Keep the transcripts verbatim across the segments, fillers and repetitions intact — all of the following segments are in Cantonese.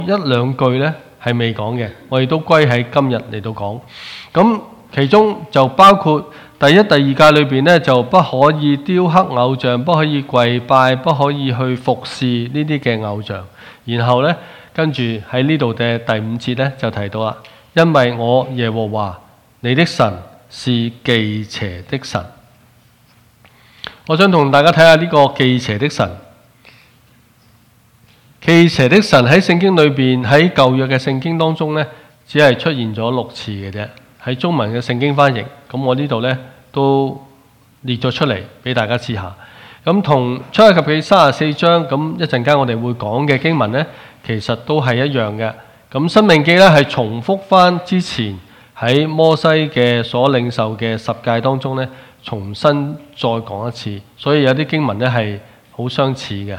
一兩句呢係未講嘅，我哋都歸喺今日嚟到講。咁其中就包括第一、第二誡裏邊呢，就不可以雕刻偶像，不可以跪拜，不可以去服侍呢啲嘅偶像。然後呢，跟住喺呢度嘅第五節呢，就提到啦，因為我耶和華你的神是忌邪的神。我想同大家睇下呢個忌邪的神。忌邪的神喺聖經裏邊，喺舊約嘅聖經當中呢，只係出現咗六次嘅啫。喺中文嘅聖經翻譯，咁我呢度呢都列咗出嚟俾大家試下。咁同出埃及記三十四章，咁一陣間我哋會講嘅經文呢，其實都係一樣嘅。咁申命記呢係重複翻之前喺摩西嘅所領受嘅十誡當中呢，重新再講一次，所以有啲經文呢係好相似嘅。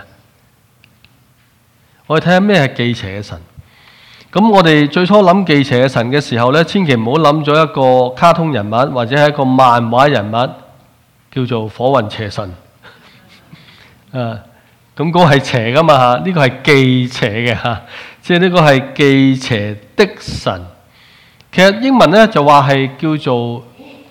我哋睇下咩係忌邪嘅神。咁我哋最初諗忌邪嘅神嘅時候呢，千祈唔好諗咗一個卡通人物或者係一個漫畫人物叫做火雲邪神。啊，咁嗰個係邪噶嘛嚇，呢個係忌邪嘅嚇，即係呢個係忌邪的神。其實英文呢就話係叫做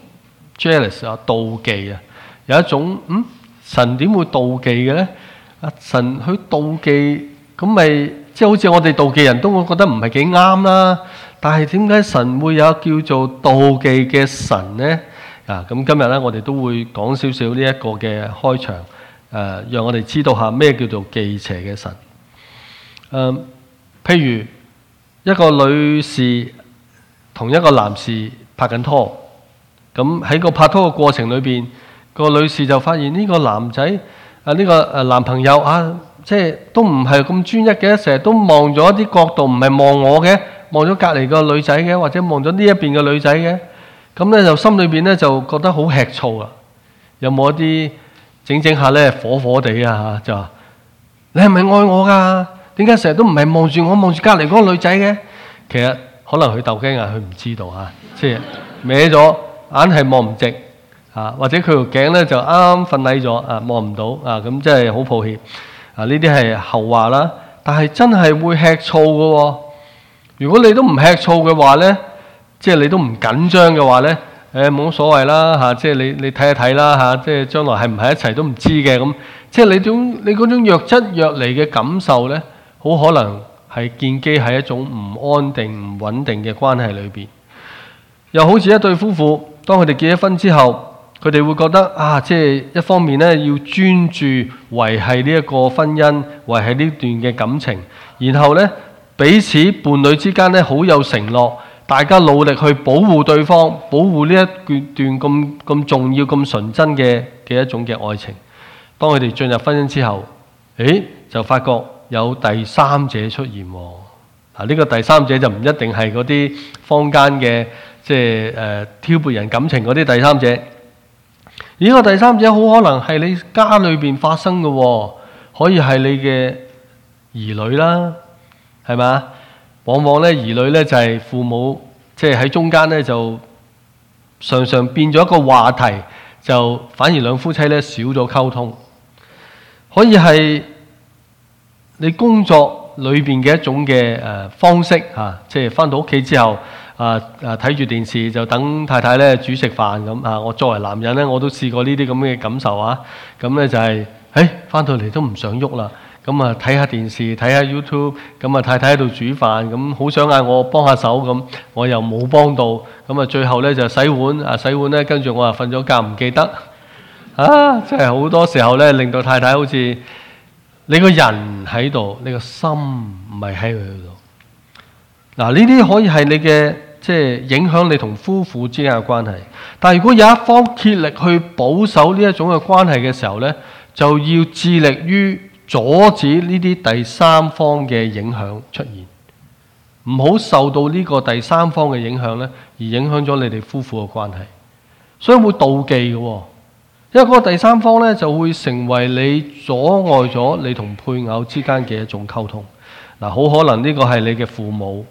jealous 啊，妒忌啊，有一種嗯神點會妒忌嘅呢？啊，神去妒忌。咁咪即係好似我哋妒忌人都會覺得唔係幾啱啦，但係點解神會有叫做妒忌嘅神呢？啊，咁今日呢，我哋都會講少少呢一個嘅開場，誒、呃，讓我哋知道下咩叫做忌邪嘅神。誒、呃，譬如一個女士同一個男士拍緊拖，咁喺個拍拖嘅過程裏邊，個女士就發現呢個男仔啊，呢、呢個誒男朋友啊。即係都唔係咁專一嘅，成日都望咗一啲角度，唔係望我嘅，望咗隔離個女仔嘅，或者望咗呢一邊嘅女仔嘅。咁呢，就心裏邊呢，就覺得好吃醋啦。有冇一啲整整下呢，火火地啊？就話你係咪愛我㗎？點解成日都唔係望住我，望住隔離嗰個女仔嘅？其實可能佢鬥雞眼，佢唔知道啊，即係歪咗，硬係望唔直啊，或者佢條頸呢，就啱啱瞓捩咗啊，望唔到啊，咁真係好抱歉。啊！呢啲係後話啦，但係真係會吃醋嘅喎。如果你都唔吃醋嘅話呢，即係你都唔緊張嘅話呢，誒冇乜所謂啦嚇，即係你你睇一睇啦嚇，即係將來係唔係一齊都唔知嘅咁。即係你種你嗰種若即若離嘅感受呢，好可能係建基喺一種唔安定、唔穩定嘅關係裏邊。又好似一對夫婦，當佢哋結咗婚之後，佢哋會覺得啊，即係一方面咧要專注維繫呢一個婚姻，維繫呢段嘅感情，然後咧彼此伴侶之間咧好有承諾，大家努力去保護對方，保護呢一段咁咁重要、咁純真嘅嘅一種嘅愛情。當佢哋進入婚姻之後，誒就發覺有第三者出現喎。啊，呢個第三者就唔一定係嗰啲坊間嘅即係誒挑撥人感情嗰啲第三者。呢個第三者好可能係你家裏邊發生嘅喎，可以係你嘅兒女啦，係咪？往往咧兒女咧就係父母即係喺中間咧就常常變咗一個話題，就反而兩夫妻咧少咗溝通。可以係你工作裏邊嘅一種嘅誒方式嚇，即係返到屋企之後。啊啊！睇住電視就等太太咧煮食飯咁啊！我作為男人咧，我都試過呢啲咁嘅感受啊！咁咧就係，誒翻到嚟都唔想喐啦。咁啊睇下電視，睇下 YouTube，咁啊太太喺度煮飯，咁好想嗌我幫下手咁，我又冇幫到。咁啊最後咧就洗碗啊洗碗咧，跟住我啊瞓咗覺唔記得。啊！真係好多時候咧，令到太太好似你個人喺度，你個心唔係喺佢度。嗱，呢啲可以係你嘅。即係影響你同夫婦之間嘅關係，但係如果有一方竭力去保守呢一種嘅關係嘅時候呢，就要致力於阻止呢啲第三方嘅影響出現，唔好受到呢個第三方嘅影響呢，而影響咗你哋夫婦嘅關係，所以會妒忌嘅，因為嗰個第三方呢，就會成為你阻礙咗你同配偶之間嘅一種溝通。嗱，好可能呢個係你嘅父母。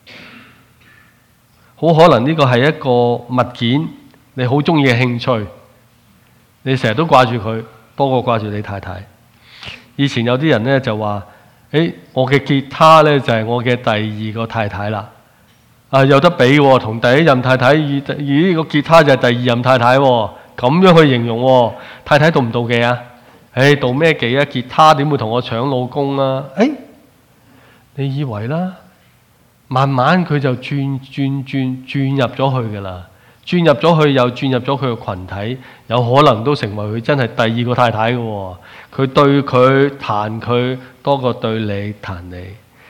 好可能呢個係一個物件，你好中意嘅興趣，你成日都掛住佢，多過掛住你太太。以前有啲人呢就話， 誒，我嘅吉他呢，就係我嘅第二個太太啦。啊，有得比喎，同第一任太太，而而呢個吉他就係第二任太太喎，咁樣去形容喎。太太妒唔妒忌啊？誒，妒咩忌啊？吉他點會同我搶老公啊？誒，你以為啦？慢慢佢就轉轉轉轉入咗去㗎啦，轉入咗去又轉入咗佢嘅群體，有可能都成為佢真係第二個太太嘅喎。佢對佢彈佢多過對你彈你。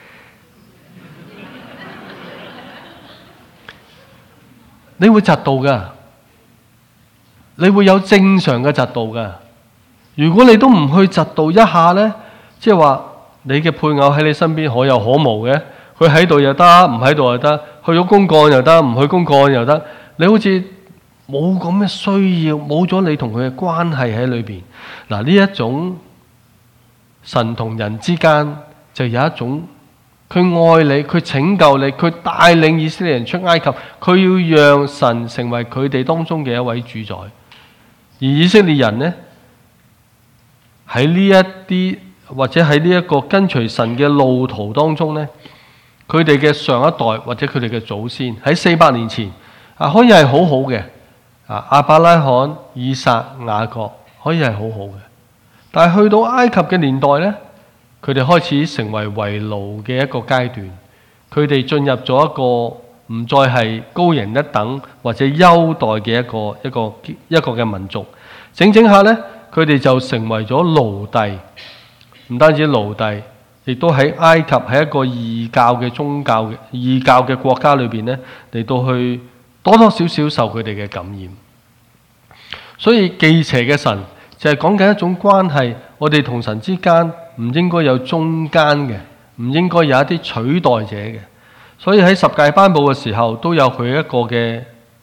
你會嫉妒㗎，你會有正常嘅嫉妒㗎。如果你都唔去嫉妒一下呢，即係話你嘅配偶喺你身邊可有可無嘅，佢喺度又得，唔喺度又得，去咗公幹又得，唔去公幹又得。你好似冇咁嘅需要，冇咗你同佢嘅關係喺裏邊。嗱，呢一種神同人之間就有一種。佢愛你，佢拯救你，佢帶領以色列人出埃及，佢要讓神成為佢哋當中嘅一位主宰。而以色列人呢，喺呢一啲或者喺呢一個跟隨神嘅路途當中呢，佢哋嘅上一代或者佢哋嘅祖先喺四百年前啊，可以係好好嘅啊，亞伯拉罕、以撒、雅各可以係好好嘅，但係去到埃及嘅年代呢，佢哋開始成為為奴嘅一個階段，佢哋進入咗一個唔再係高人一等或者優待嘅一個一個一個嘅民族，整整下呢，佢哋就成為咗奴隸，唔單止奴隸，亦都喺埃及喺一個異教嘅宗教嘅異教嘅國家裏邊呢，嚟到去多多少少受佢哋嘅感染。所以忌邪嘅神就係講緊一種關係，我哋同神之間唔應該有中間嘅，唔應該有一啲取代者嘅。所以喺十誡頒布嘅時候，都有佢一個嘅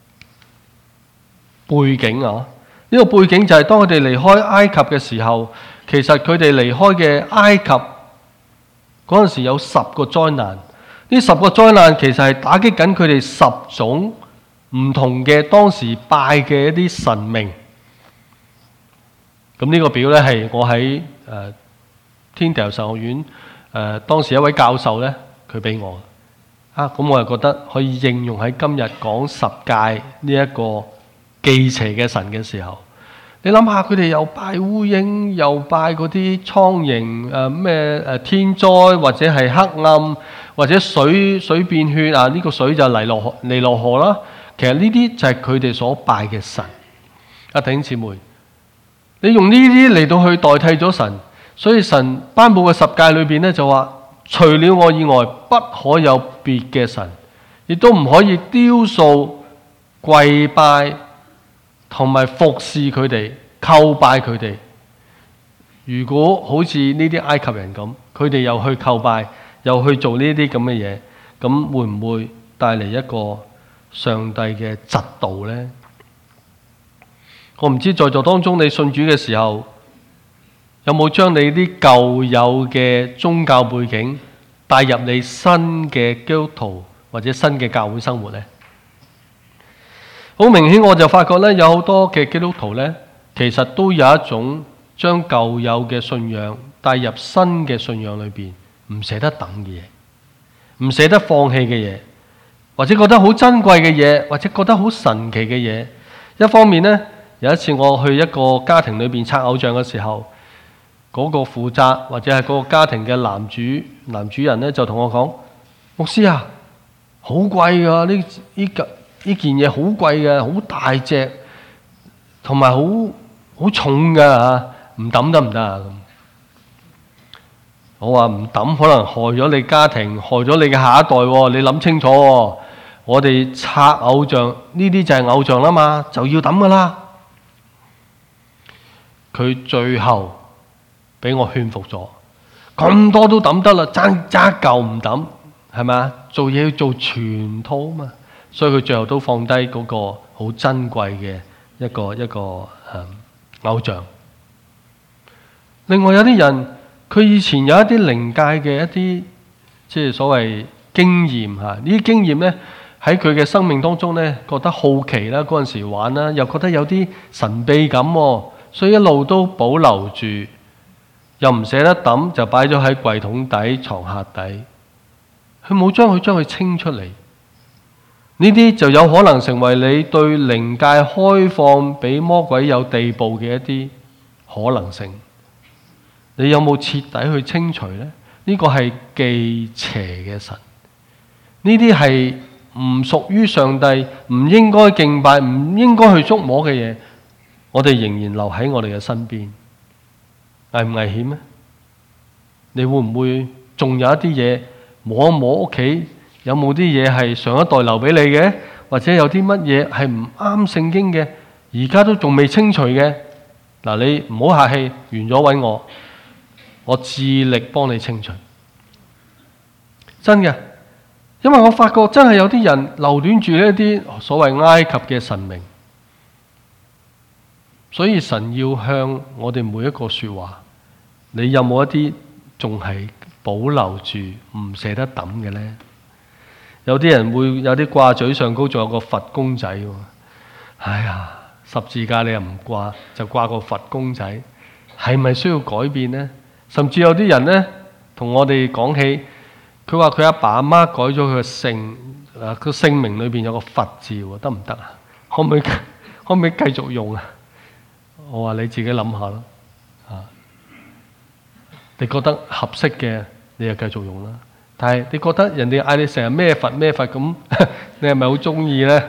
背景啊。呢個背景就係當佢哋離開埃及嘅時候，其實佢哋離開嘅埃及嗰陣時有十個災難。呢十個災難其實係打擊緊佢哋十種唔同嘅當時拜嘅一啲神明。咁呢個表呢，係我喺誒天地神學院誒、呃、當時一位教授呢，佢俾我啊，咁我又覺得可以應用喺今日講十誡呢一個忌邪嘅神嘅時候。你諗下，佢哋又拜烏蠅，又拜嗰啲蒼蠅，誒咩誒天災，或者係黑暗，或者水水變血啊！呢、這個水就尼羅河尼羅河啦。其實呢啲就係佢哋所拜嘅神。啊，弟兄姊妹，你用呢啲嚟到去代替咗神，所以神頒布嘅十誡裏邊咧就話，除了我以外，不可有別嘅神，亦都唔可以雕塑、跪拜同埋服侍佢哋、叩拜佢哋。如果好似呢啲埃及人咁，佢哋又去叩拜，又去做呢啲咁嘅嘢，咁會唔會帶嚟一個上帝嘅嫉妒呢？我唔知在座當中你信主嘅時候，有冇將你啲舊有嘅宗教背景帶入你新嘅基督徒或者新嘅教會生活呢？好明顯，我就發覺咧，有好多嘅基督徒咧，其實都有一種將舊有嘅信仰帶入新嘅信仰裏邊，唔捨得等嘅嘢，唔捨得放棄嘅嘢，或者覺得好珍貴嘅嘢，或者覺得好神奇嘅嘢。一方面呢，有一次我去一個家庭裏邊拆偶像嘅時候，嗰個負責或者係嗰個家庭嘅男主男主人咧，就同我講：牧師啊，好貴㗎，呢呢個呢件嘢好貴嘅，好大隻，同埋好好重㗎嚇，唔抌得唔得啊？咁我話唔抌可能害咗你家庭，害咗你嘅下一代喎。你諗清楚喎，我哋拆偶像呢啲就係偶像啦嘛，就要抌㗎啦。佢最後俾我勸服咗，咁多都抌得啦，爭爭一嚿唔抌，係咪啊？做嘢要做全套啊嘛。所以佢最後都放低嗰個好珍貴嘅一個一個誒、嗯、偶像。另外有啲人，佢以前有一啲靈界嘅一啲即係所謂經驗嚇，呢啲經驗呢，喺佢嘅生命當中呢，覺得好奇啦，嗰陣時玩啦，又覺得有啲神秘感喎，所以一路都保留住。有又唔捨得抌，就擺咗喺櫃桶底、床下底。佢冇將佢將佢清出嚟。呢啲就有可能成為你對靈界開放俾魔鬼有地步嘅一啲可能性。你有冇徹底去清除呢？呢個係忌邪嘅神，呢啲係唔屬於上帝，唔應該敬拜，唔應該去觸摸嘅嘢，我哋仍然留喺我哋嘅身邊，危唔危險呢？你會唔會仲有一啲嘢摸一摸屋企？有冇啲嘢係上一代留俾你嘅？或者有啲乜嘢係唔啱聖經嘅？而家都仲未清除嘅？嗱，你唔好客氣，完咗揾我，我致力幫你清除。真嘅，因為我發覺真係有啲人留戀住呢啲所謂埃及嘅神明，所以神要向我哋每一個說話。你有冇一啲仲係保留住唔捨得抌嘅呢？有啲人會有啲掛嘴上高，仲有個佛公仔喎。哎呀，十字架你又唔掛，就掛個佛公仔，係咪需要改變呢？甚至有啲人呢，同我哋講起，佢話佢阿爸阿媽改咗佢嘅姓，誒個姓名裏邊有個佛字喎，得唔得啊？可唔可以可唔可以繼續用啊？我話你自己諗下咯，啊，你覺得合適嘅，你就繼續用啦。但係你覺得人哋嗌你成日咩佛咩佛咁，你係咪好中意呢？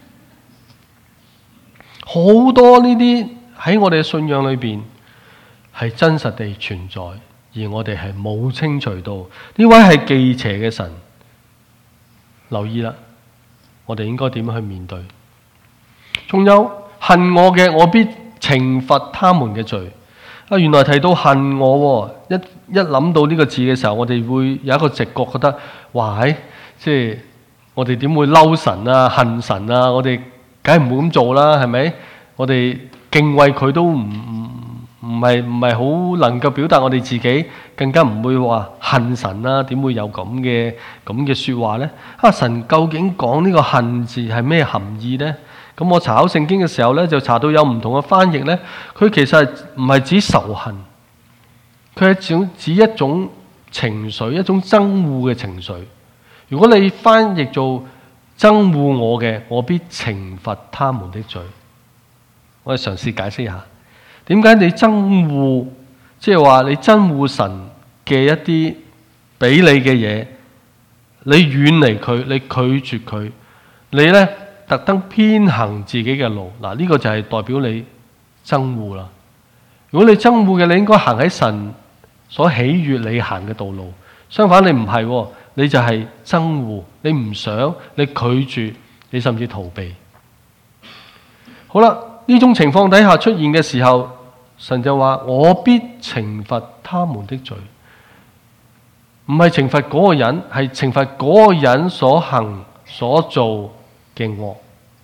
好多呢啲喺我哋嘅信仰裏邊係真實地存在，而我哋係冇清除到。呢位係忌邪嘅神，留意啦，我哋應該點樣去面對？仲有恨我嘅，我必懲罰他們嘅罪。啊，原來提到恨我，一一諗到呢個字嘅時候，我哋會有一個直覺覺得，哇！即係我哋點會嬲神啊、恨神啊？我哋梗係唔會咁做啦，係咪？我哋敬畏佢都唔唔唔係唔係好能夠表達我哋自己，更加唔會話恨神啦。點會有咁嘅咁嘅説話呢？啊，神究竟講呢個恨字係咩含義呢？咁我查考聖經嘅時候呢，就查到有唔同嘅翻譯呢。佢其實唔係指仇恨，佢係指一種情緒，一種憎惡嘅情緒。如果你翻譯做憎惡我嘅，我必懲罰他們的罪。我哋嘗試解釋下，點解你憎惡，即係話你憎惡神嘅一啲俾你嘅嘢，你遠離佢，你拒絕佢，你呢，特登偏行自己嘅路，嗱，呢個就係代表你憎惡啦。如果你憎惡嘅，你應該行喺神所喜悅你行嘅道路。相反，你唔係，你就係憎惡，你唔想，你拒絕，你甚至逃避。好啦，呢種情況底下出現嘅時候，神就話：我必懲罰他們的罪。唔係懲罰嗰個人，係懲罰嗰個人所行所做嘅惡。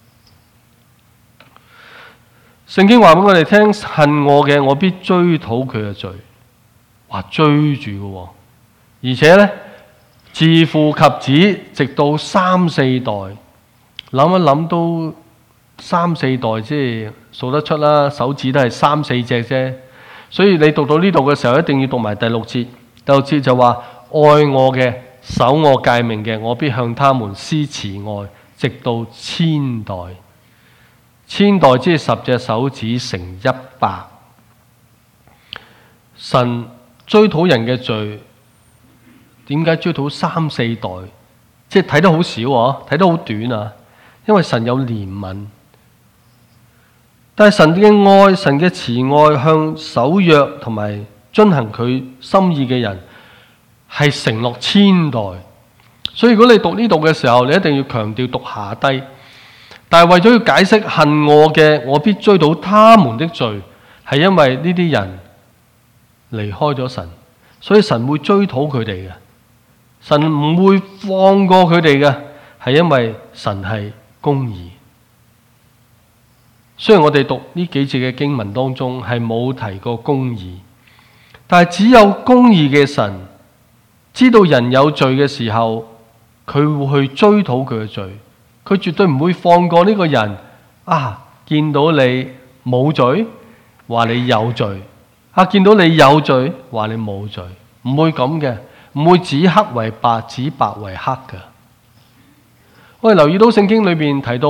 聖經話俾我哋聽，恨我嘅，我必追討佢嘅罪。哇，追住嘅喎，而且呢，自父及子，直到三四代。諗一諗都三四代，即係數得出啦，手指都係三四隻啫。所以你讀到呢度嘅時候，一定要讀埋第六節。第六節就話：愛我嘅，守我誡命嘅，我必向他們施慈愛，直到千代。千代即係十隻手指乘一百。神追討人嘅罪，點解追討三四代？即係睇得好少啊，睇得好短啊。因為神有憐憫，但係神嘅愛、神嘅慈愛向守約同埋遵行佢心意嘅人，係承諾千代。所以如果你讀呢度嘅時候，你一定要強調讀下低。但係為咗要解釋恨我嘅，我必追到他們的罪，係因為呢啲人離開咗神，所以神會追討佢哋嘅。神唔會放過佢哋嘅，係因為神係公義。雖然我哋讀呢幾節嘅經文當中係冇提過公義，但係只有公義嘅神知道人有罪嘅時候，佢會去追討佢嘅罪。佢絕對唔會放過呢個人啊！見到你冇罪，話你有罪， 啊，見到你有罪，話你冇罪，唔會咁嘅，唔會指黑為白，指白為黑嘅。我哋留意到聖經裏邊提到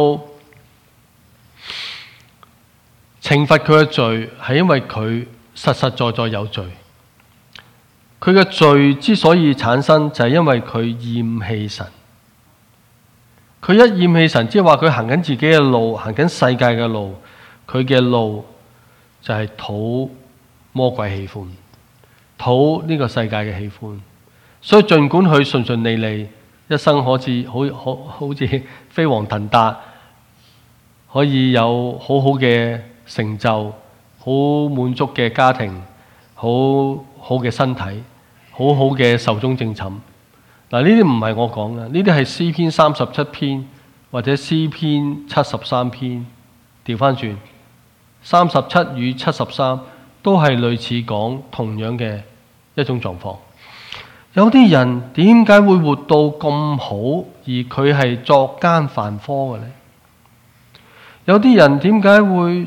懲罰佢嘅罪，係因為佢實實在在有罪。佢嘅罪之所以產生，就係因為佢厭棄神。佢一厭棄神，即係話佢行緊自己嘅路，行緊世界嘅路，佢嘅路就係討魔鬼喜歡，討呢個世界嘅喜歡。所以儘管佢順順利利，一生好似好好好似飛黃騰達，可以有好好嘅成就，好滿足嘅家庭，好好嘅身體，好好嘅壽終正寢。嗱，呢啲唔係我講嘅，呢啲係詩篇三十七篇或者詩篇七十三篇。調翻轉，三十七與七十三都係類似講同樣嘅一種狀況。有啲人點解會活到咁好，而佢係作奸犯科嘅呢？有啲人點解會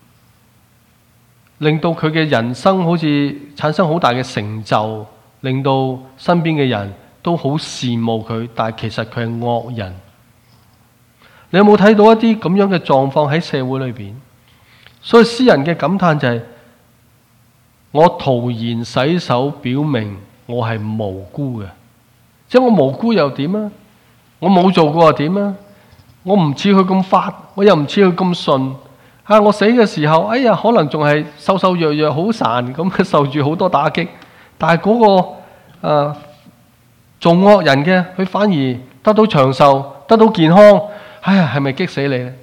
令到佢嘅人生好似產生好大嘅成就，令到身邊嘅人都好羨慕佢，但係其實佢係惡人。你有冇睇到一啲咁樣嘅狀況喺社會裏邊？所以詩人嘅感嘆就係、是：我徒然洗手，表明我係無辜嘅。即係我無辜又點啊？我冇做過又點啊？我唔似佢咁發，我又唔似佢咁順。嚇！我死嘅時候，哎呀，可能仲係瘦瘦弱弱、好孱咁，受住好多打擊。但係嗰、那個、呃、做惡人嘅，佢反而得到長壽，得到健康。哎呀，係咪激死你呢？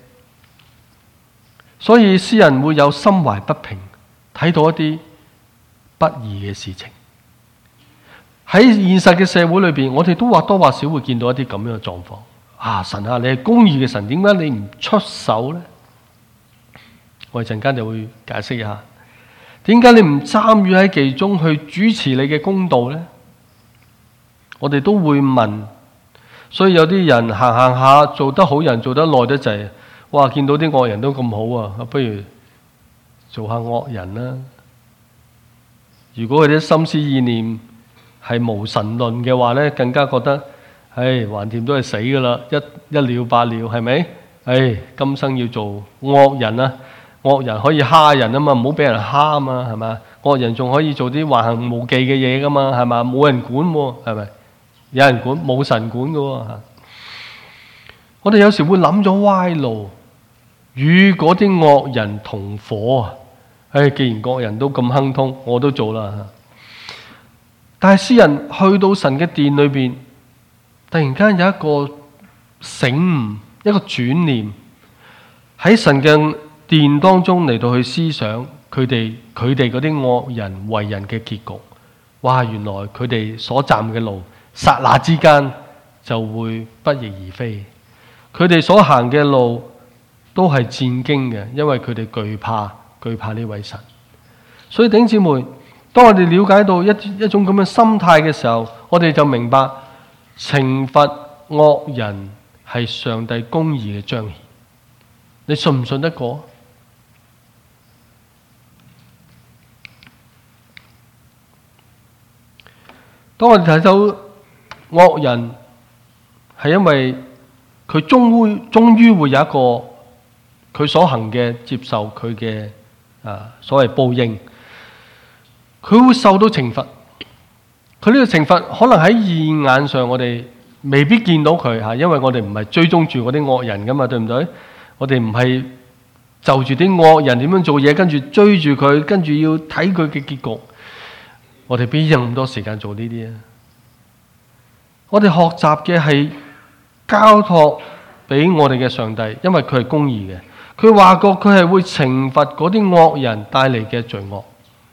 所以詩人會有心懷不平，睇到一啲不義嘅事情。喺現實嘅社會裏邊，我哋都或多或少會見到一啲咁樣嘅狀況。啊，神啊，你係公義嘅神，點解你唔出手呢？我哋陣間就會解釋一下，點解你唔參與喺其中去主持你嘅公道呢？我哋都會問。所以有啲人行行下做得好人做得耐得滯，哇！見到啲惡人都咁好啊，不如做下惡人啦。如果佢啲心思意念係無神論嘅話呢，更加覺得，唉，橫掂都係死噶啦，一一了百了，係咪？唉，今生要做惡人啊！惡人可以蝦人啊嘛，唔好俾人蝦啊嘛，係咪？惡人仲可以做啲橫行無忌嘅嘢噶嘛，係咪？冇人管喎，係咪？有人管，冇神管嘅喎。我哋有時會諗咗歪路，與嗰啲惡人同伙啊！唉，既然惡人都咁亨通，我都做啦。但係詩人去到神嘅殿裏邊，突然間有一個醒悟，一個轉念，喺神嘅殿當中嚟到去思想佢哋佢哋嗰啲惡人為人嘅結局。哇！原來佢哋所站嘅路，剎那之間就會不翼而飛。佢哋所行嘅路都係戰驚嘅，因為佢哋懼怕懼怕呢位神。所以弟兄姊妹，當我哋了解到一一種咁嘅心態嘅時候，我哋就明白懲罰惡人係上帝公義嘅彰顯。你信唔信得過？當我哋睇到惡人係因為佢終於終於會有一個佢所行嘅接受佢嘅啊所謂報應，佢會受到懲罰。佢呢個懲罰可能喺現眼上我哋未必見到佢嚇，因為我哋唔係追蹤住嗰啲惡人噶嘛，對唔對？我哋唔係就住啲惡人點樣做嘢，跟住追住佢，跟住要睇佢嘅結局。我哋邊有咁多時間做呢啲啊？我哋學習嘅係交託俾我哋嘅上帝，因為佢係公義嘅。佢話過佢係會懲罰嗰啲惡人帶嚟嘅罪惡。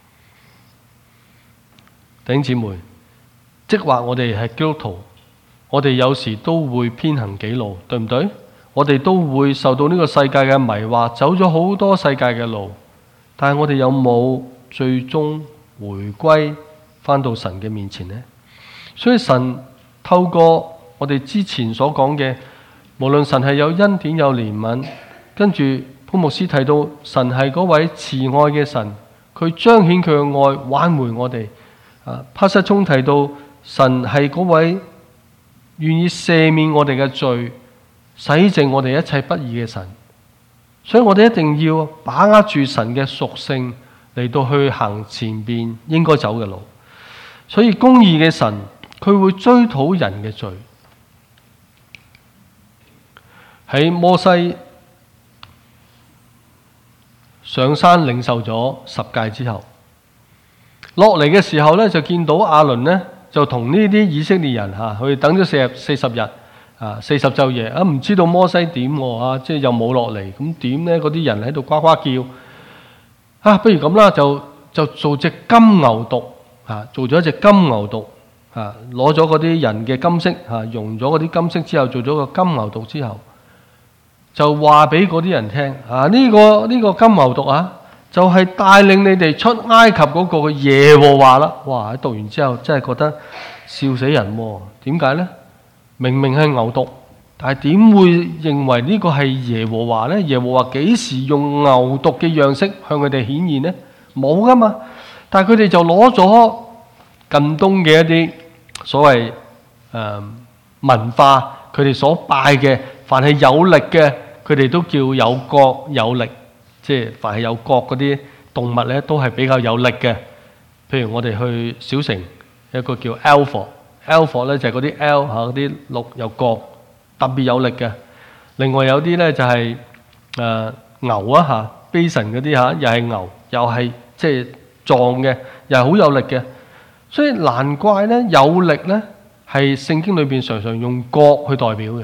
弟兄姊妹，即話我哋係基督徒，我哋有時都會偏行己路，對唔對？我哋都會受到呢個世界嘅迷惑，走咗好多世界嘅路，但係我哋有冇最終回歸返到神嘅面前呢？所以神透過我哋之前所講嘅，無論神係有恩典有憐憫，跟住潘牧師提到神係嗰位慈愛嘅神， 佢彰顯佢嘅愛，挽回我哋。啊，帕薩聰提到神係嗰位願意赦免我哋嘅罪，洗淨我哋一切不義嘅神。所以我哋一定要把握住神嘅屬性嚟到去行前邊應該走嘅路。所以公義嘅神，佢會追討人嘅罪。喺摩西上山領受咗十誡之後，落嚟嘅時候咧，就見到亞倫呢，就同呢啲以色列人嚇，佢等咗四十四十日啊，四十晝夜啊，唔知道摩西點喎啊，即係又冇落嚟，咁點呢？嗰啲人喺度呱呱叫啊，不如咁啦，就就做隻金牛犢啊，做咗一隻金牛犢啊，攞咗嗰啲人嘅金飾啊，用咗嗰啲金飾之後，做咗個金牛犢之後，就話俾嗰啲人聽啊，呢個呢個金牛犢啊，就係帶領你哋出埃及嗰個嘅耶和華啦！哇！喺讀完之後真係覺得笑死人喎。點解呢？明明係牛犢，但係點會認為呢個係耶和華呢？耶和華幾時用牛犢嘅樣式向佢哋顯現呢？冇噶嘛。但係佢哋就攞咗近東嘅一啲所謂誒、呃、文化，佢哋所拜嘅，凡係有力嘅，佢哋都叫有角有力。即係凡係有角嗰啲動物咧，都係比較有力嘅。譬如我哋去小城，有一個叫 Alpha，Alpha 咧就係嗰啲 L 嚇嗰啲鹿有角，特別有力嘅。另外有啲咧就係、是、誒、呃、牛啊嚇 Bison 嗰啲嚇，又係牛，又係即係壯嘅，又係好有力嘅。所以難怪咧有力咧係聖經裏邊常常用角去代表嘅。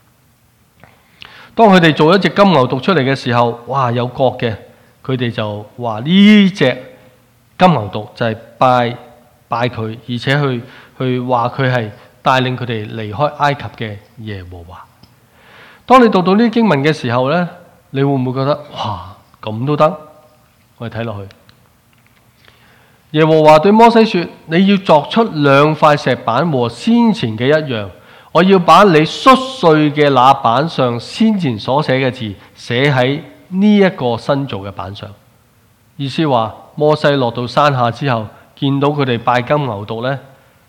當佢哋做一隻金牛犢出嚟嘅時候，哇有角嘅，佢哋就話呢隻金牛犢就係拜拜佢，而且去去話佢係帶領佢哋離開埃及嘅耶和華。當你讀到呢啲經文嘅時候呢，你會唔會覺得哇咁都得？我哋睇落去，耶和華對摩西說：你要鑿出兩塊石板和先前嘅一樣。我要把你摔碎嘅那板上先前所寫嘅字寫喺呢一個新造嘅板上。意思話摩西落到山下之後，見到佢哋拜金牛犢呢，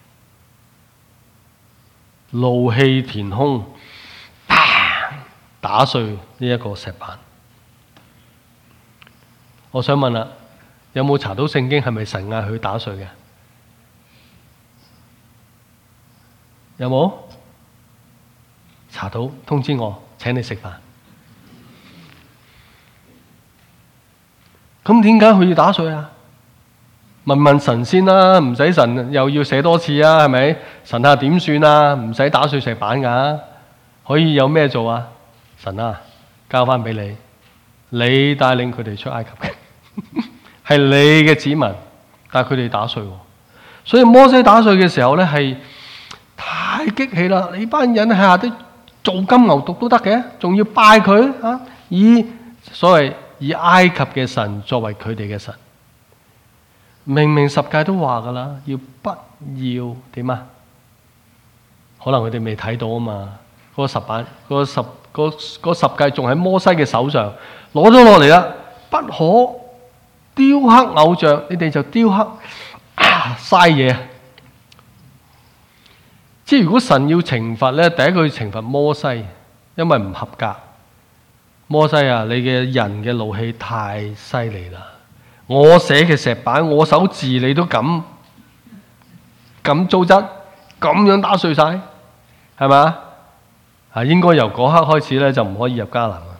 怒氣填胸，打碎呢一個石板。我想問啦，有冇查到聖經係咪神嗌佢打碎嘅？有冇？查到通知我，請你食飯。咁點解佢要打碎啊？問問神先啦，唔使神又要寫多次啊，係咪？神啊點算啊？唔使打碎石板噶，可以有咩做啊？神啊，交翻俾你，你帶領佢哋出埃及嘅，係你嘅子民，但係佢哋打碎喎。所以摩西打碎嘅時候呢，係太激氣啦！你班人喺下啲。做金牛犢都得嘅，仲要拜佢啊！以所謂以埃及嘅神作為佢哋嘅神，明明十誡都話噶啦，要不要點啊？可能佢哋未睇到啊嘛。嗰個十板，嗰個十嗰嗰十誡仲喺摩西嘅手上，攞咗落嚟啦。不可雕刻偶像，你哋就雕刻嘥嘢。即係如果神要懲罰咧，第一個要懲罰摩西，因為唔合格。摩西啊，你嘅人嘅怒氣太犀利啦！我寫嘅石板，我手字你都咁咁糟質，咁樣打碎晒，係咪啊？啊，應該由嗰刻開始咧就唔可以入迦南啦。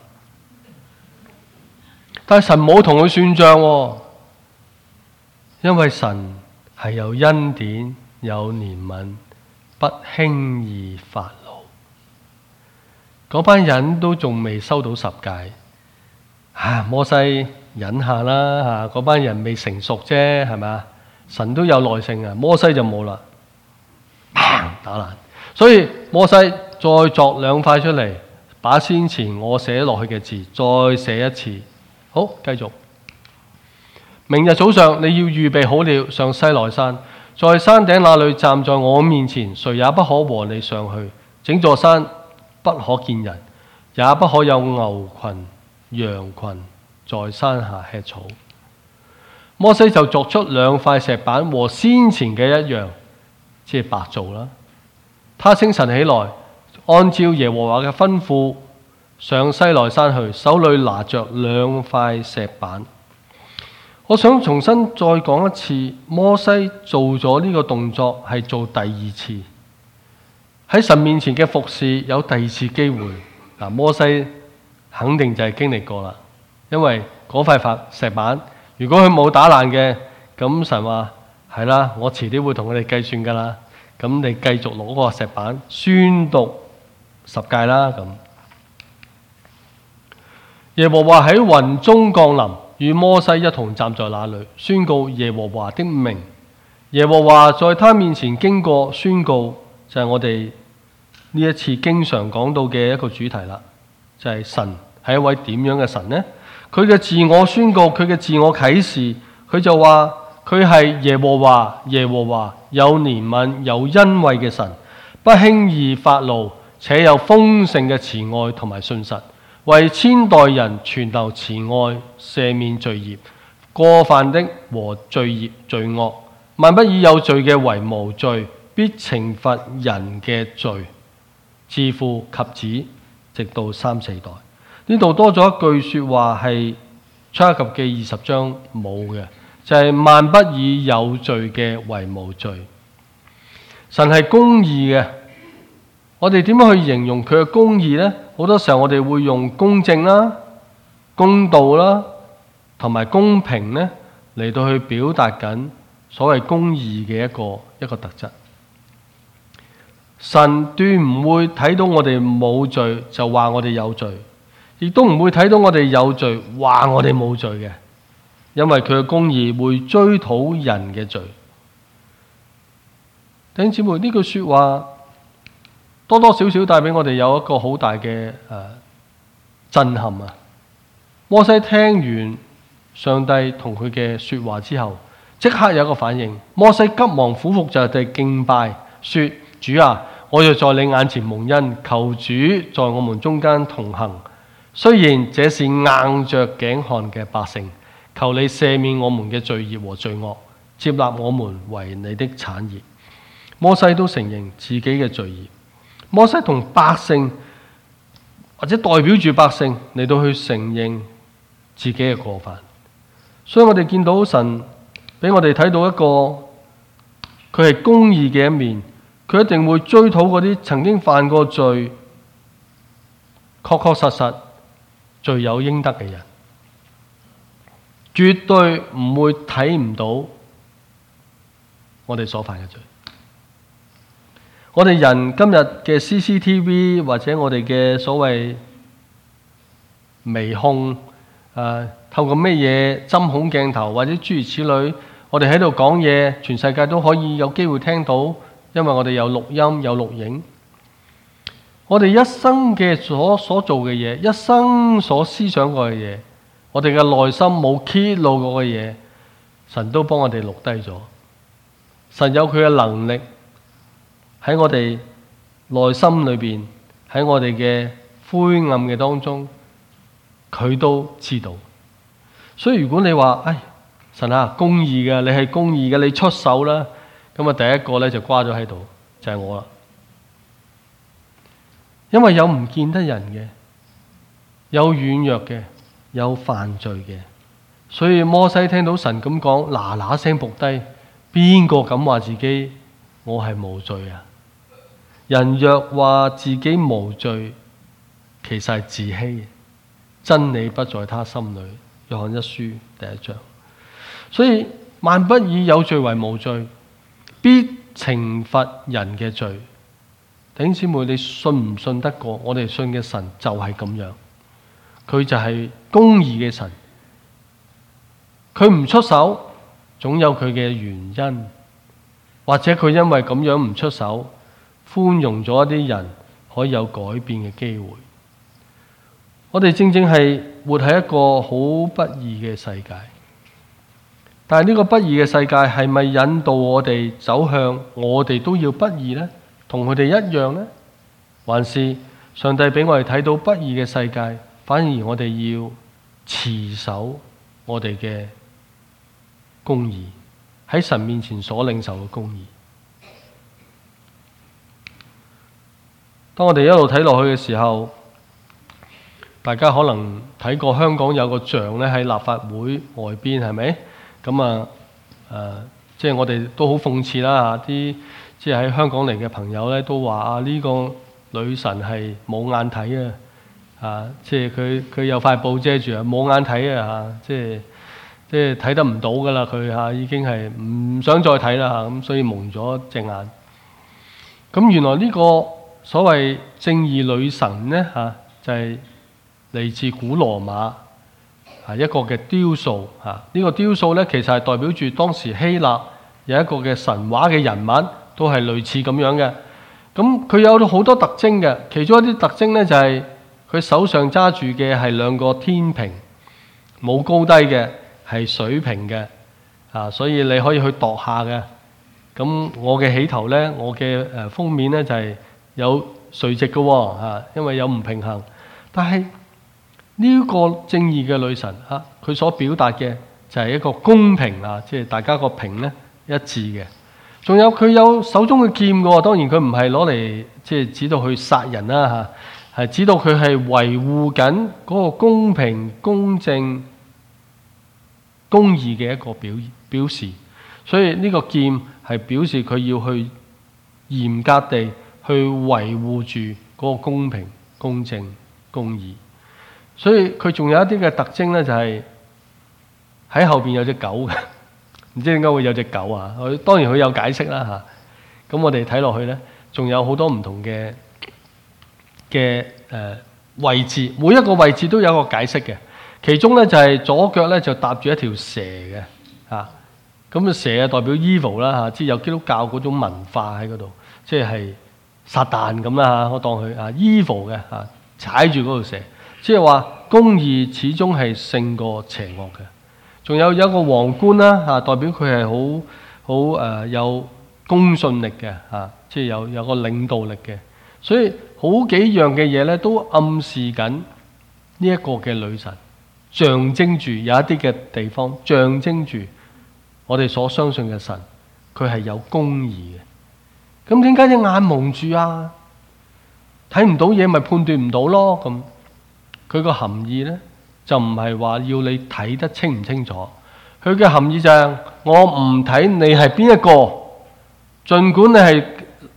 但係神冇同佢算賬喎，因為神係有恩典、有憐憫。不輕易發怒，嗰班人都仲未收到十誡，啊！摩西忍下啦，嚇、啊！嗰班人未成熟啫，係咪啊？神都有耐性啊，摩西就冇啦，打爛。所以摩西再作兩塊出嚟，把先前我寫落去嘅字再寫一次。好，繼續。明日早上你要預備好了，上西奈山。在山頂那裏站在我面前，誰也不可和你上去。整座山不可見人，也不可有牛群、羊群在山下吃草。 摩西就作出兩塊石板和先前嘅一樣，即係白做啦。他清晨起來，按照耶和華嘅吩咐上西奈山去，手裏拿着兩塊石板。我想重新再講一次，摩西做咗呢個動作係做第二次，喺神面前嘅服侍有第二次機會。嗱，摩西肯定就係經歷過啦，因為嗰塊石板，如果佢冇打爛嘅，咁神話係啦，我遲啲會同佢哋計算噶啦，咁你繼續攞嗰個石板宣讀十誡啦。咁耶和華喺雲中降臨，與摩西一同站在那裏，宣告耶和華的名。耶和華在他面前經過，宣告就係我哋呢一次經常講到嘅一個主題啦，就係神係一位點樣嘅神呢？佢嘅自我宣告，佢嘅自我啟示，佢就話佢係耶和華，耶和華有憐憫有恩惠嘅神，不輕易發怒，且有豐盛嘅慈愛同埋信實，為千代人存留慈愛，赦免罪孽，過犯的和罪孽罪惡，萬不以有罪嘅為無罪，必懲罰人嘅罪，自父及子，直到三四代。呢度多咗一句說話係出埃及記二十章冇嘅，就係、是、萬不以有罪嘅為無罪。神係公義嘅，我哋點樣去形容佢嘅公義呢？好多時候我哋會用公正啦、公道啦同埋公平呢嚟到去表達緊所謂公義嘅一個一個特質。神斷唔會睇到我哋冇罪就話我哋有罪，亦都唔會睇到我哋有罪話我哋冇罪嘅，因為佢嘅公義會追討人嘅罪。弟兄姊妹，呢句說話多多少少帶俾我哋有一個好大嘅誒、呃、震撼啊！摩西聽完上帝同佢嘅說話之後，即刻有一個反應。摩西急忙俯伏在地敬拜，說：主啊，我要在你眼前蒙恩，求主在我們中間同行。雖然這是硬着頸項嘅百姓，求你赦免我們嘅罪孽和罪惡，接納我們為你的產業。摩西都承認自己嘅罪孽。摩西同百姓或者代表住百姓嚟到去承認自己嘅過犯，所以我哋見到神俾我哋睇到一個佢係公義嘅一面，佢一定會追討嗰啲曾經犯過罪、確確實實罪有應得嘅人，絕對唔會睇唔到我哋所犯嘅罪。我哋人今日嘅 C C T V 或者我哋嘅所謂微控，誒、呃、透過咩嘢針孔鏡頭或者諸如此類，我哋喺度講嘢，全世界都可以有機會聽到，因為我哋有錄音有錄影。我哋一生嘅所所做嘅嘢，一生所思想過嘅嘢，我哋嘅內心冇揭露過嘅嘢，神都幫我哋錄低咗。神有佢嘅能力喺我哋內心裏邊，喺我哋嘅灰暗嘅當中，佢都知道。所以如果你話，唉，神啊，公義嘅，你係公義嘅，你出手啦，咁啊第一個咧就瓜咗喺度，就係我啦。因為有唔見得人嘅，有軟弱嘅，有犯罪嘅，所以摩西聽到神咁講，嗱嗱聲仆低，邊個敢話自己我係無罪啊？人若話自己無罪，其實係自欺，真理不在他心裏。約翰一書第一章。所以萬不以有罪為無罪，必懲罰人嘅罪。弟兄姊妹，你信唔信得過？我哋信嘅神就係咁樣，佢就係公義嘅神。佢唔出手，總有佢嘅原因，或者佢因為咁樣唔出手，寬容咗一啲人可以有改變嘅機會。我哋正正係活喺一個好不義嘅世界，但係呢個不義嘅世界係咪引導我哋走向我哋都要不義呢？同佢哋一樣呢？還是上帝俾我哋睇到不義嘅世界，反而我哋要持守我哋嘅公義，喺神面前所領受嘅公義。當我哋一路睇落去嘅時候，大家可能睇過香港有個像咧喺立法會外邊，係咪？咁啊誒，即係我哋都好諷刺啦嚇，啲即係喺香港嚟嘅朋友咧都話啊，呢個女神係冇眼睇啊！啊，即係佢佢有塊布遮住啊，冇眼睇啊嚇！即係即係睇得唔到噶啦，佢嚇已經係唔想再睇啦嚇，咁所以蒙咗隻眼。咁原來呢個所謂正義女神咧嚇，就係嚟自古羅馬啊一個嘅雕塑嚇。呢個雕塑咧其實係代表住當時希臘有一個嘅神話嘅人物，都係類似咁樣嘅。咁佢有好多特徵嘅，其中一啲特徵咧就係佢手上揸住嘅係兩個天平，冇高低嘅，係水平嘅啊，所以你可以去度下嘅。咁我嘅起頭咧，我嘅誒封面咧就係有垂直嘅喎嚇，因為有唔平衡。但係呢個正義嘅女神嚇，佢所表達嘅就係一個公平啊，即係大家個平咧一致嘅。仲有佢有手中嘅劍嘅喎，當然佢唔係攞嚟即係指到去殺人啦嚇，係指到佢係維護緊嗰個公平、公正、公義嘅一個表表示。所以呢個劍係表示佢要去嚴格地去維護住嗰個公平、公正、公義。所以佢仲有一啲嘅特徵咧，就係喺後邊有隻狗嘅。唔知點解會有隻狗啊？佢當然佢有解釋啦嚇。咁我哋睇落去咧，仲有好多唔同嘅嘅誒位置，每一個位置都有一個解釋嘅。其中咧就係左腳咧就搭住一條蛇嘅嚇。咁啊蛇啊代表 evil 啦嚇，即係有基督教嗰種文化喺嗰度，即係撒旦咁啦嚇。我當佢啊 evil 嘅嚇，踩住嗰條蛇，即係話公義始終係勝過邪惡嘅。仲有有一個皇冠啦嚇，代表佢係好好誒有公信力嘅嚇，即係有有個領導力嘅。所以好幾樣嘅嘢咧，都暗示緊呢一個嘅女神，象徵住有一啲嘅地方，象徵住我哋所相信嘅神，佢係有公義嘅。咁點解隻眼蒙住啊？睇唔到嘢咪判斷唔到咯？咁佢個含義咧？就唔係話要你睇得清唔清楚，佢嘅含義就係我唔睇你係邊一個，儘管你係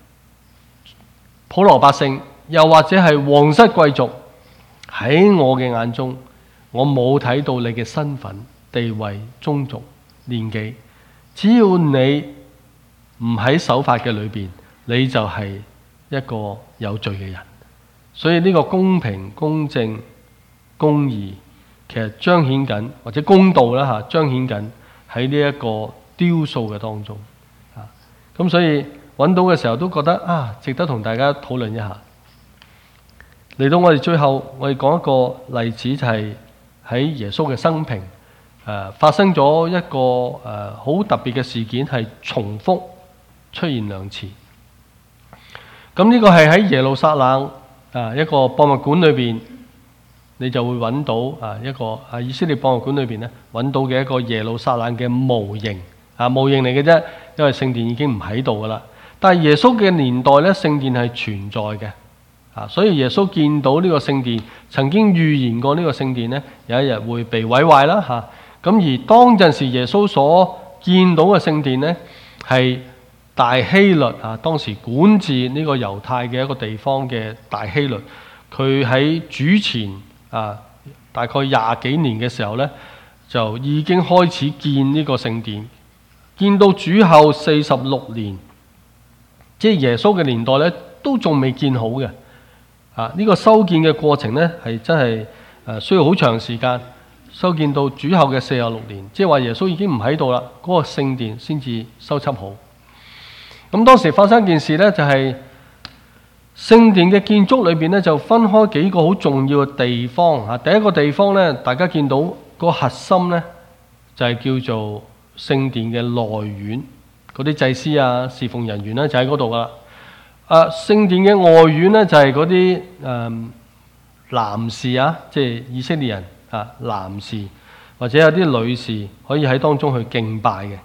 普羅百姓，又或者係皇室貴族，喺我嘅眼中，我冇睇到你嘅身份、地位、宗族、年紀，只要你唔喺守法嘅裏邊，你就係一個有罪嘅人。所以呢個公平、公正、公義，其實彰顯緊或者公道啦嚇，彰顯緊喺呢一個雕塑嘅當中啊。咁所以揾到嘅時候都覺得啊，值得同大家討論一下。嚟到我哋最後，我哋講一個例子，就係喺耶穌嘅生平誒發生咗一個誒好特別嘅事件，係重複出現兩次。咁呢個係喺耶路撒冷啊一個博物館裏邊。你就會揾到啊一個啊以色列博物館裏邊咧揾到嘅一個耶路撒冷嘅模型啊模型嚟嘅啫，因為聖殿已經唔喺度噶啦。但係耶穌嘅年代咧，聖殿係存在嘅啊，所以耶穌見到呢個聖殿，曾經預言過呢個聖殿咧有一日會被毀壞啦嚇。咁、啊、而當陣時耶穌所見到嘅聖殿咧係大希律啊，當時管治呢個猶太嘅一個地方嘅大希律，佢喺主前。啊，大概廿幾年嘅時候呢，就已經開始建呢個聖殿，建到主後四十六年，即係耶穌嘅年代呢，都仲未建好嘅。啊，呢、這個修建嘅過程呢，係真係誒需要好長時間，修建到主後嘅四十六年，即係話耶穌已經唔喺度啦，嗰、那個聖殿先至修葺好。咁當時發生一件事呢，就係、是。聖殿嘅建築裏邊咧，就分開幾個好重要嘅地方嚇。第一個地方咧，大家見到個核心咧，就係、是、叫做聖殿嘅內院，嗰啲祭司啊、侍奉人員咧就喺嗰度噶啦。啊，聖殿嘅外院咧就係嗰啲誒男士啊，即係以色列人啊，男士或者有啲女士可以喺當中去敬拜嘅。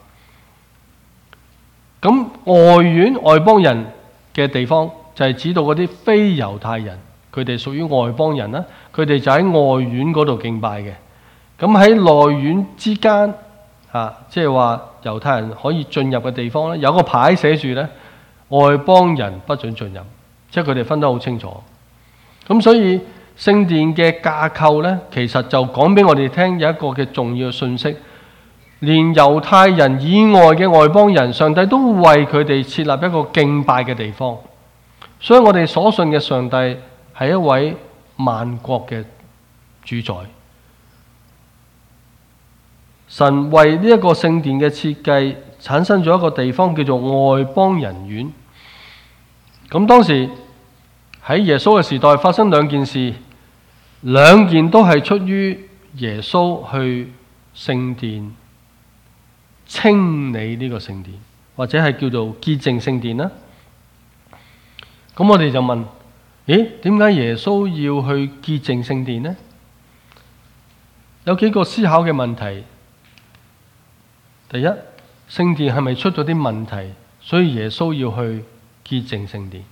咁外院外邦人嘅地方就係指到嗰啲非猶太人，佢哋屬於外邦人啦，佢哋就喺外院嗰度敬拜嘅。咁喺內院之間啊，即係話猶太人可以進入嘅地方咧，有個牌寫住咧，外邦人不准進入，即係佢哋分得好清楚。咁所以聖殿嘅架構咧，其實就講俾我哋聽有一個嘅重要嘅信息，連猶太人以外嘅外邦人，上帝都為佢哋設立一個敬拜嘅地方。所以我哋所信嘅上帝係一位萬國嘅主宰。神為呢一個聖殿嘅設計產生咗一個地方叫做外邦人院。咁當時喺耶穌嘅時代發生兩件事，兩件都係出於耶穌去聖殿清理呢個聖殿，或者係叫做潔淨聖殿啦。咁我哋就問：咦，點解耶穌要去潔淨聖殿呢？有幾個思考嘅問題。第一，聖殿係咪出咗啲問題，所以耶穌要去潔淨聖殿？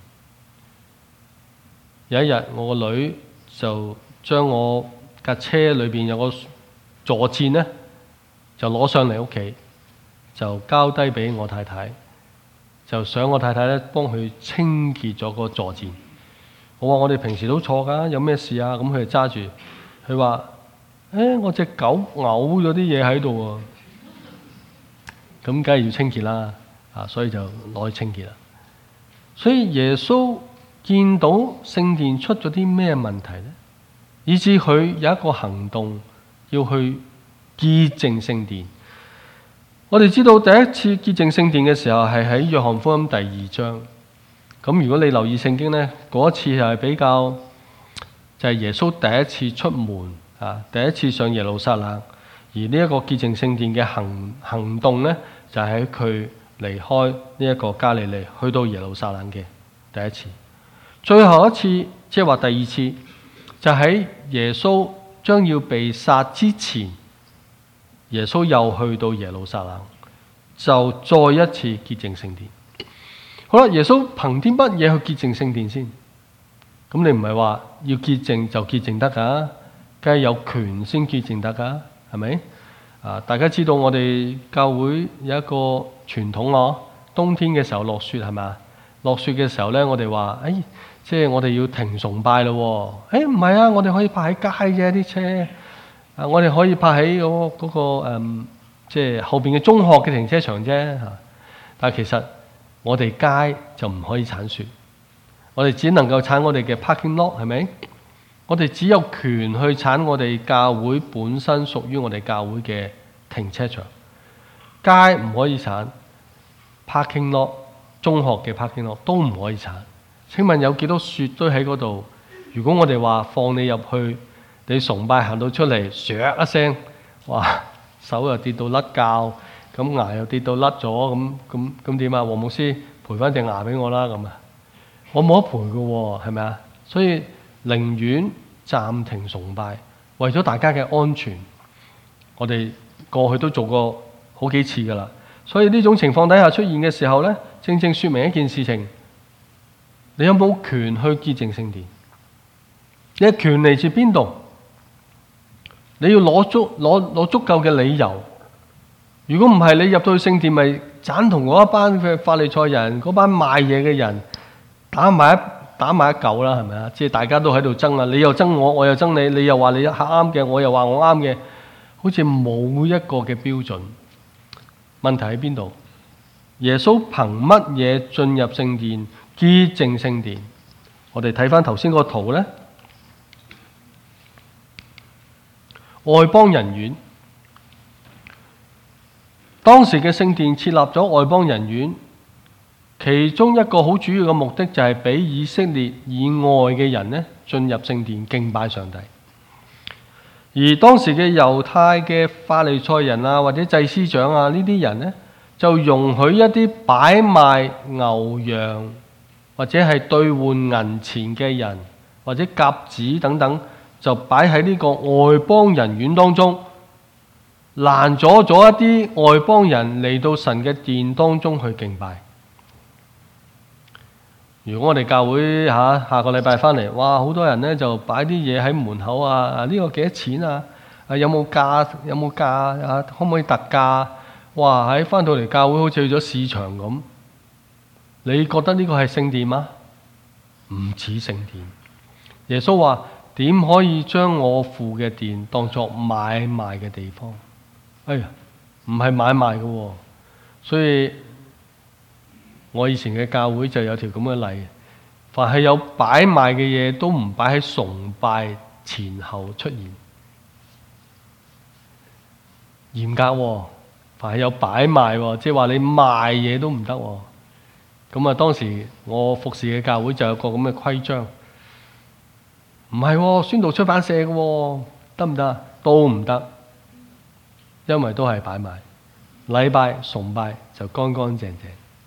有一日，我個女就將我架車裏邊有個坐墊呢，就攞上嚟屋企，就交低俾我太太，就想我太太咧幫佢清潔咗個坐墊。我話我哋平時都坐㗎，有咩事啊？咁佢就揸住，佢話：誒，我隻狗嘔咗啲嘢喺度喎。咁梗係要清潔啦，啊，所以就攞去清潔啦。所以耶穌見到聖殿出咗啲咩問題呢？以致佢有一個行動要去潔淨聖殿。我哋知道第一次潔淨聖殿嘅時候係喺約翰福音第二章。咁如果你留意聖經呢，嗰一次係比較就係耶穌第一次出門啊，第一次上耶路撒冷。而呢一個潔淨聖殿嘅行行動呢，就係喺佢離開呢一個加利利，去到耶路撒冷嘅第一次。最後一次，即係話第二次，就喺耶穌將要被殺之前，耶穌又去到耶路撒冷，就再一次潔淨聖殿。好啦，耶穌憑啲乜嘢去潔淨聖殿先？咁你唔係話要潔淨就潔淨得㗎，梗係有權先潔淨得㗎。係咪？啊！大家知道我哋教會有一個傳統哦，冬天嘅時候落雪係咪？落雪嘅時候呢，我哋話：誒，即係我哋要停崇拜咯。誒，唔係啊，我哋可以泊喺街啫啲車。啊，我哋可以泊喺嗰嗰個誒，即係後邊嘅中學嘅停車場啫嚇。但係其實我哋街就唔可以鏟雪，我哋只能夠鏟我哋嘅 parking lot， 係咪？我哋只有權去鏟我哋教會本身屬於我哋教會嘅停車場，街唔可以鏟 parking lot， 中學嘅 parking lot 都唔可以鏟。請問有幾多雪堆喺嗰度？如果我哋話放你入去，你崇拜行到出嚟，唰一聲，哇，手又跌到甩臼，咁牙又跌到甩咗，咁咁咁點啊？黃牧師賠翻隻牙俾我啦，咁啊，我冇得賠㗎喎，係咪啊？所以寧願暫停崇拜，為咗大家嘅安全，我哋過去都做過好幾次㗎啦。所以呢種情況底下出現嘅時候呢，正正說明一件事情：你有冇權去潔淨聖殿？你嘅權嚟自邊度？你要攞足攞攞足夠嘅理由。如果唔係，你入到去聖殿，咪盞同嗰一班嘅法利賽人、嗰班賣嘢嘅人打埋一打埋一嚿啦，係咪啊？即係大家都喺度爭啊！你又爭我，我又爭你，你又話你啱嘅，我又話我啱嘅，好似冇一個嘅標準。問題喺邊度？耶穌憑乜嘢進入聖殿潔淨聖殿？我哋睇翻頭先個圖呢，外邦人院。當時嘅聖殿設立咗外邦人院，其中一個好主要嘅目的就係俾以色列以外嘅人呢進入聖殿敬拜上帝。而當時嘅猶太嘅法利賽人啊，或者祭司長啊，呢啲人呢，就容許一啲擺賣牛羊或者係兌換銀錢嘅人，或者鴿子等等，就擺喺呢個外邦人院當中。 攔阻咗一啲外邦人嚟到神嘅殿當中去敬拜。如果我哋教會下下個禮拜翻嚟，哇，好多人呢就擺啲嘢喺門口啊！呢個幾多錢啊？啊，有冇價？有冇價啊？可唔可以特價？哇！喺翻到嚟教會好似去咗市場咁。你覺得呢個係聖殿嗎？唔似聖殿。耶穌話：點可以將我父嘅殿當作買賣嘅地方？哎呀，唔係買賣嘅喎。所以我以前嘅教會就有條咁嘅例，凡係有擺賣嘅嘢都唔擺喺崇拜前後出現，嚴格喎。凡係有擺賣喎，即係話你賣嘢都唔得喎。咁啊，當時我服侍嘅教會就有個咁嘅規章，唔係喎，宣道出版社嘅喎，得唔得？都唔得，因為都係擺賣。禮拜崇拜就乾乾淨淨。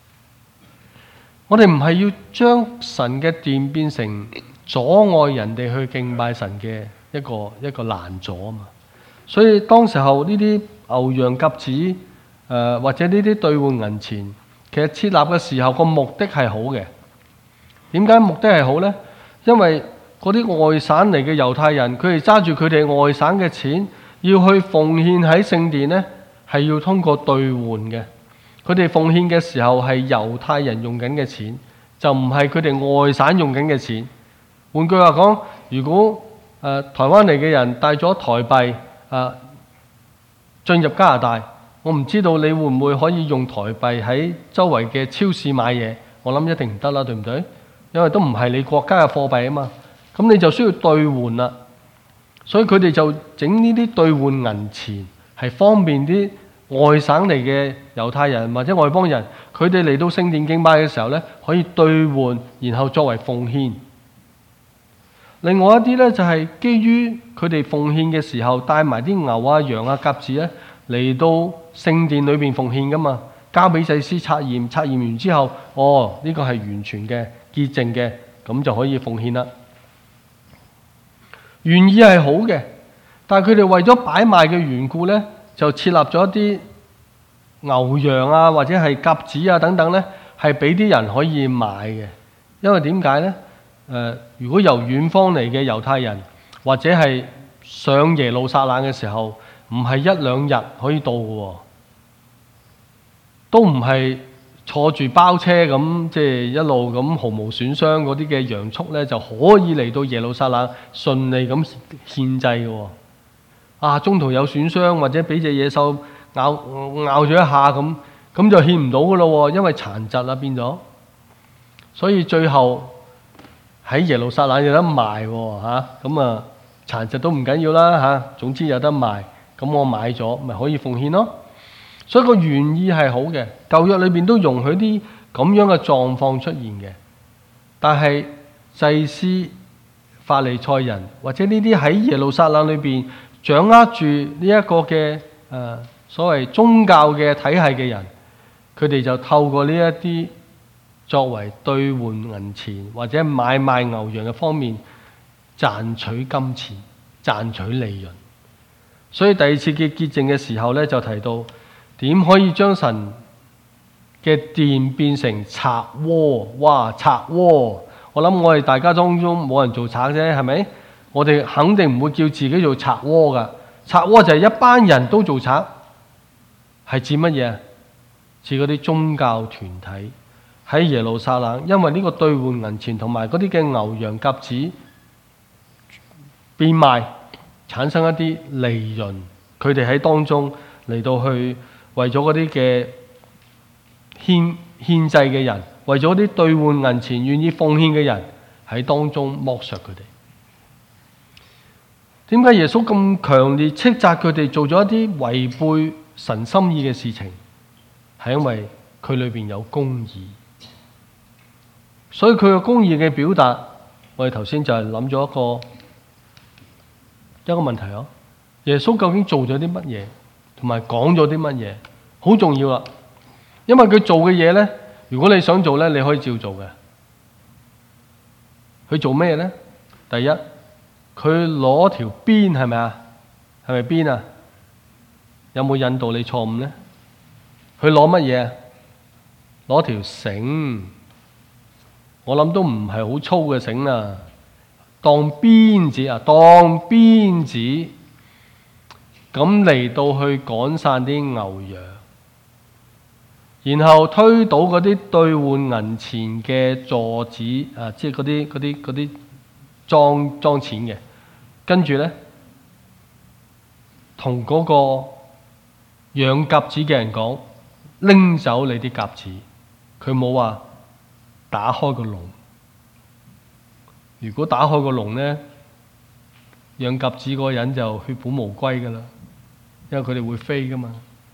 我哋唔係要將神嘅殿變成阻礙人哋去敬拜神嘅一個一個攔阻啊嘛。所以當時候呢啲牛羊鴿子誒、呃、或者呢啲兌換銀錢，其實設立嘅時候個目的係好嘅。點解目的係好呢？因為嗰啲外省嚟嘅猶太人，佢哋揸住佢哋外省嘅錢，要去奉獻喺聖殿呢，係要通過兌換嘅。佢哋奉獻嘅時候係猶太人用緊嘅錢，就唔係佢哋外省用緊嘅錢。換句話講，如果誒、呃、台灣嚟嘅人帶咗台幣誒進入加拿大，我唔知道你會唔會可以用台幣喺周圍嘅超市買嘢。我諗一定唔得啦，對唔對？因為都唔係你國家嘅貨幣啊嘛。咁你就需要兌換啦。所以佢哋就整呢啲兌換銀錢，係方便啲外省嚟嘅猶太人或者外邦人，佢哋嚟到聖殿敬拜嘅時候呢，可以兌換，然後作為奉獻。另外一啲呢，就係、是、基於佢哋奉獻嘅時候帶埋啲牛啊、羊啊、鴿子呢嚟到聖殿裏邊奉獻噶嘛，交俾祭司測驗，測驗完之後，哦，呢、這個係完全嘅潔淨嘅，咁就可以奉獻啦。原意係好嘅，但係佢哋為咗擺賣嘅緣故呢，就設立咗一啲牛羊啊，或者係鴿子啊等等呢，係俾啲人可以買嘅。因為點解呢？誒、呃，如果由遠方嚟嘅猶太人，或者係上耶路撒冷嘅時候，唔係一兩日可以到嘅喎，都唔係坐住包車咁，即係一路咁毫無損傷嗰啲嘅羊畜呢，就可以嚟到耶路撒冷順利咁獻祭嘅喎。啊，中途有損傷或者俾隻野獸咬咬咗一下咁，咁就獻唔到嘅咯喎，因為殘疾啦變咗。所以最後喺耶路撒冷有得賣喎嚇，咁啊殘疾都唔緊要啦嚇，總之有得賣，咁我買咗咪可以奉獻咯。所以個原意係好嘅，舊約裏邊都容許啲咁樣嘅狀況出現嘅。但係祭司、法利賽人或者呢啲喺耶路撒冷裏邊掌握住呢一個嘅誒、呃、所謂宗教嘅體系嘅人，佢哋就透過呢一啲作為兌換銀錢或者買賣牛羊嘅方面賺取金錢、賺取利潤。所以第二次嘅潔淨嘅時候咧，就提到點可以將神嘅殿變成賊窩？哇！賊窩，我諗我哋大家當中冇人做賊啫，係咪？我哋肯定唔會叫自己做賊窩噶。賊窩就係一班人都做賊，係指乜嘢？指嗰啲宗教團體喺耶路撒冷，因為呢個兌換銀錢同埋嗰啲嘅牛羊鴿子變賣，產生一啲利潤，佢哋喺當中嚟到去為咗嗰啲嘅獻獻祭嘅人，為咗啲兌換銀錢願意奉獻嘅人喺當中剝削佢哋。點解耶穌咁強烈斥責佢哋做咗一啲違背神心意嘅事情？係因為佢裏邊有公義，所以佢嘅公義嘅表達，我哋頭先就係諗咗一個一個問題咯。耶穌究竟做咗啲乜嘢，同埋講咗啲乜嘢，好重要啦。因為佢做嘅嘢呢，如果你想做呢，你可以照做嘅。佢做咩呢？第一，佢攞條鞭，係咪啊？係咪鞭啊？ 有冇引導你錯誤呢？佢攞乜嘢啊？攞條繩，我諗都唔係好粗嘅繩啊，當鞭子啊，當鞭子咁嚟到去趕散啲牛羊，然後推倒嗰啲兌換銀錢嘅座子啊，即係嗰啲嗰啲嗰啲裝裝錢嘅，跟住呢，同嗰個養鴿子嘅人講，拎走你啲鴿子。佢冇話打開個籠，如果打開個籠呢，養鴿子嗰個人就血本無歸噶啦，因為佢哋會飛噶嘛。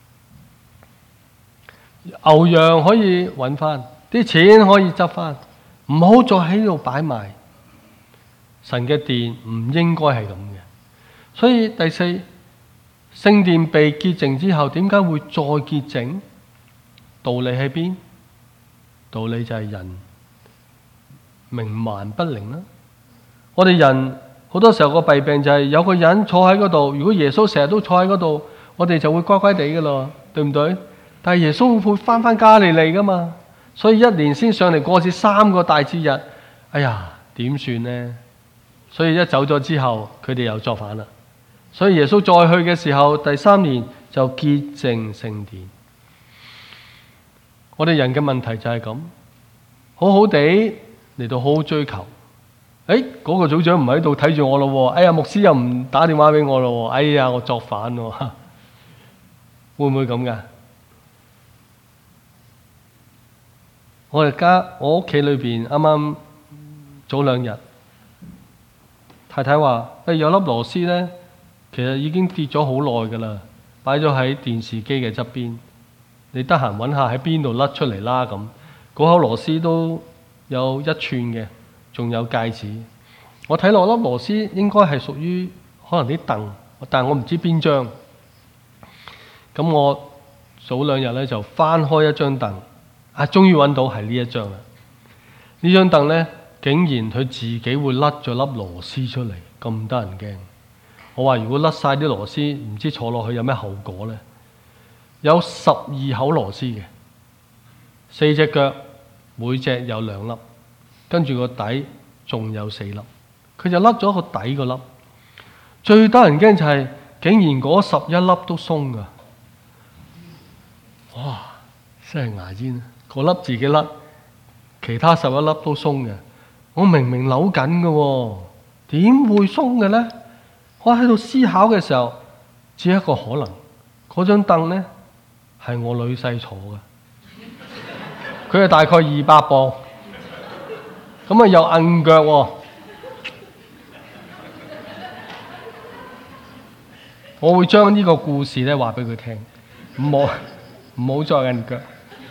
牛羊可以揾翻，啲錢可以執翻，唔好再喺度擺埋。神嘅殿唔應該係咁嘅。所以第四，聖殿被潔淨之後，點解會再潔淨？道理喺邊？道理就係人冥頑不靈啦。我哋人好多時候個弊病就係有個人坐喺嗰度，如果耶穌成日都坐喺嗰度，我哋就會乖乖地噶咯，對唔對？但係耶穌會翻返加利利噶嘛，所以一年先上嚟過次三個大節日，哎呀點算呢？所以一走咗之後，佢哋又作反啦。所以耶穌再去嘅時候，第三年就潔淨聖殿。我哋人嘅問題就係咁，好好地嚟到好好追求。誒，嗰個組長唔喺度睇住我咯，哎呀，牧師又唔打電話俾我咯，哎呀，我作反咯，會唔會咁噶？我哋家我屋企裏邊啱啱早兩日，太太話：誒，有粒螺絲呢，其實已經跌咗好耐噶啦，擺咗喺電視機嘅側邊。你得閒揾下喺邊度甩出嚟啦咁，嗰口螺絲都有一寸嘅，仲有戒指。我睇落粒螺絲應該係屬於可能啲凳，但係我唔知邊張。咁我早兩日咧就翻開一張凳，啊，終於揾到係呢一張啦。呢張凳咧竟然佢自己會甩咗粒螺絲出嚟，咁得人驚。我話如果甩晒啲螺絲，唔知坐落去有咩後果咧？有十二口螺絲嘅，四隻腳，每隻有兩粒，跟住個底仲有四粒，佢就甩咗個底個粒。最得人驚就係，竟然嗰十一粒都鬆噶，哇！真係牙煙，嗰粒自己甩，其他十一粒都鬆嘅。我明明扭緊嘅喎，點會鬆嘅呢？我喺度思考嘅時候，只有一個可能，嗰張凳呢，係我女婿坐嘅，佢係大概二百磅，咁啊又硬腳喎。我會將呢個故事咧話俾佢聽，唔好唔好再硬腳。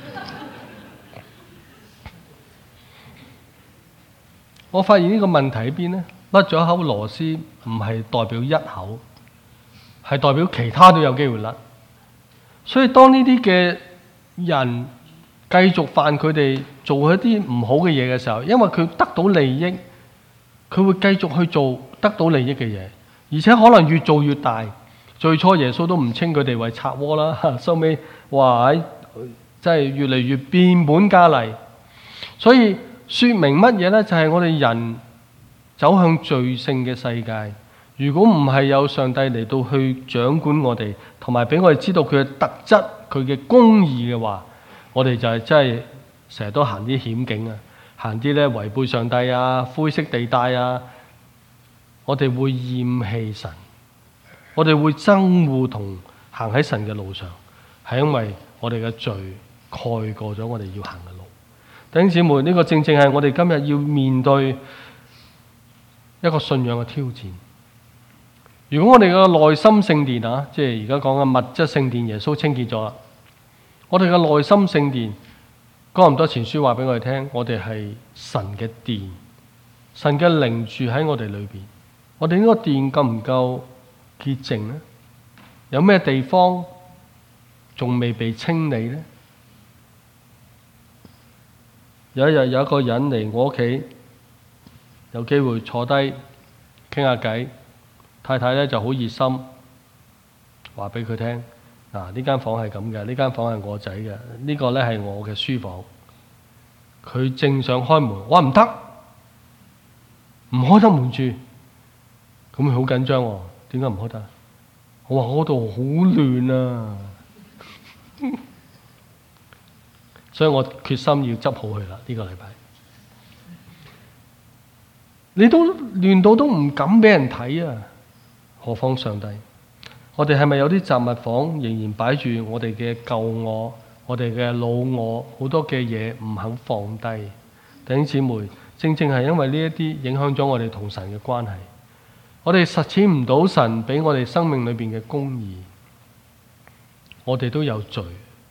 我發現呢個問題喺邊呢？甩咗一口螺絲唔係代表一口，係代表其他都有機會甩。所以當呢啲嘅人繼續犯佢哋做一啲唔好嘅嘢嘅時候，因為佢得到利益，佢會繼續去做得到利益嘅嘢，而且可能越做越大。最初耶穌都唔稱佢哋為賊窩啦，收尾哇，真係越嚟越變本加厲。所以說明乜嘢呢？就係、是、我哋人走向罪性嘅世界。如果唔係有上帝嚟到去掌管我哋，同埋俾我哋知道佢嘅特質、佢嘅公義嘅話，我哋就係真係成日都行啲險境啊，行啲咧違背上帝啊、灰色地帶啊，我哋會厭棄神，我哋會憎惡同行喺神嘅路上，係因為我哋嘅罪蓋過咗我哋要行嘅路。弟兄姊妹，呢、這個正正係我哋今日要面對一個信仰嘅挑戰。如果我哋嘅內心聖殿啊，即係而家講嘅物質聖殿，耶穌清潔咗啦。我哋嘅內心聖殿，哥林多前書話俾我哋聽，我哋係神嘅殿，神嘅靈住喺我哋裏邊。我哋呢個殿夠唔夠潔淨呢？有咩地方仲未被清理呢？有一日有一個人嚟我屋企，有機會坐低傾下偈。太太咧就好熱心，話俾佢聽， 嗱，呢間房係咁嘅，呢間房係我仔嘅，呢個呢係我嘅書房。佢正想開門，我話唔得，唔開得門住。咁佢好緊張喎，點解唔開得？我話嗰度好亂啊，所以我決心要執好佢啦。呢個禮拜你都亂到都唔敢俾人睇啊，何況上帝？我哋係咪有啲雜物房仍然擺住我哋嘅舊我、我哋嘅老我，好多嘅嘢唔肯放低？弟兄姊妹，正正係因為呢一啲影響咗我哋同神嘅關係，我哋實踐唔到神俾我哋生命裏邊嘅公義，我哋都有罪。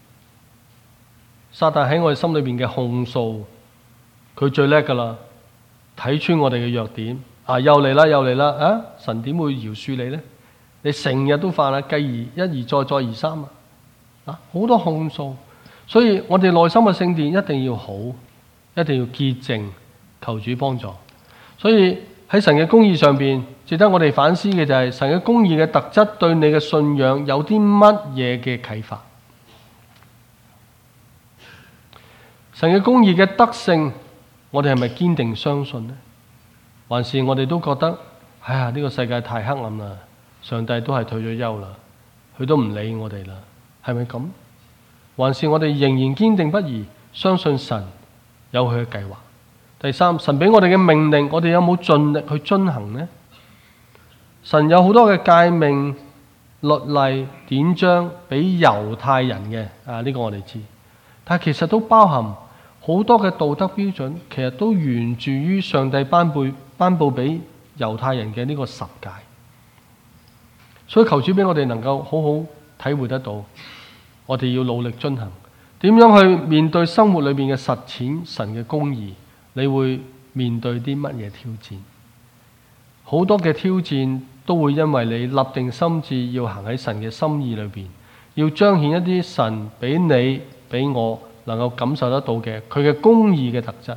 撒旦喺我哋心裏邊嘅控訴，佢最叻噶啦，睇穿我哋嘅弱點。啊，又嚟啦，又嚟啦！啊，神點會饒恕你呢？你成日都犯啊，繼而一而再，再而三啊！啊，好多控訴，所以我哋內心嘅聖殿一定要好，一定要潔淨，求主幫助。所以喺神嘅公義上邊，值得我哋反思嘅就係神嘅公義嘅特質對你嘅信仰有啲乜嘢嘅啟發？神嘅公義嘅德性，我哋係咪堅定相信呢？還是我哋都覺得，哎呀，呢個世界太黑暗啦，上帝都係退咗休啦，佢都唔理我哋啦，係咪咁？還是我哋仍然堅定不移相信神有佢嘅計劃？第三，神俾我哋嘅命令，我哋有冇盡力去遵行呢？神有好多嘅誡命、律例、典章俾猶太人嘅，啊呢個我哋知，但係其實都包含好多嘅道德標準，其實都源自於上帝頒布頒布俾猶太人嘅呢個十誡。所以求主俾我哋能夠好好體會得到，我哋要努力遵行。點樣去面對生活裏面嘅實踐神嘅公義？你會面對啲乜嘢挑戰？好多嘅挑戰都會因為你立定心志要行喺神嘅心意裏邊，要彰顯一啲神俾你俾我能夠感受得到嘅佢嘅公義嘅特質，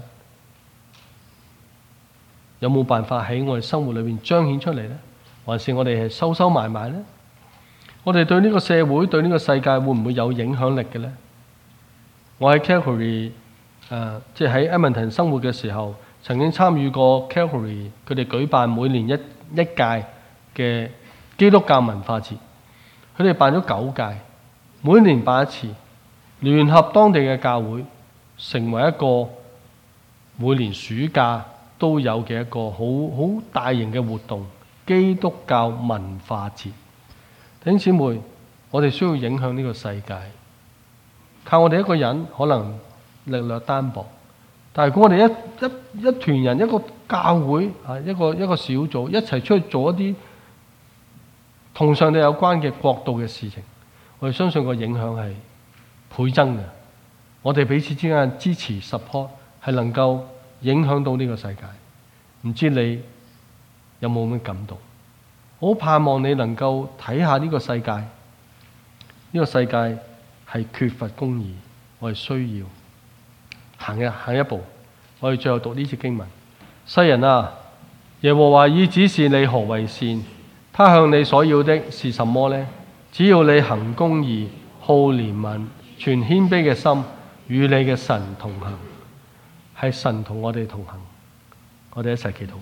有冇辦法喺我哋生活裏邊彰顯出嚟呢？還是我哋係收收埋埋呢？我哋對呢個社會對呢個世界會唔會有影響力嘅呢？我喺 Calvary 誒，即係喺 Edmonton 生活嘅時候，曾經參與過 Calvary 佢哋舉辦每年一一屆嘅基督教文化節，佢哋辦咗九屆，每年辦一次，聯合當地嘅教會，成為一個每年暑假都有嘅一個好好大型嘅活動——基督教文化節。弟兄姊妹，我哋需要影響呢個世界，靠我哋一個人可能力量單薄，但係如果我哋一一一團人，一個教會啊，一個一個小組一齊出去做一啲同上帝有關嘅國度嘅事情，我哋相信個影響係倍增嘅。我哋彼此之間支持 support 係能夠影響到呢個世界。唔知你有冇咁嘅感動？我好盼望你能夠睇下呢個世界，呢個世界係缺乏公義，我哋需要行一行一步。我哋最後讀呢節經文：世人啊，耶和華已指示你何為善，他向你所要的是什麼呢？只要你行公義、好憐憫、存謙卑嘅心，與你嘅神同行。係神同我哋同行。我哋一齊祈禱。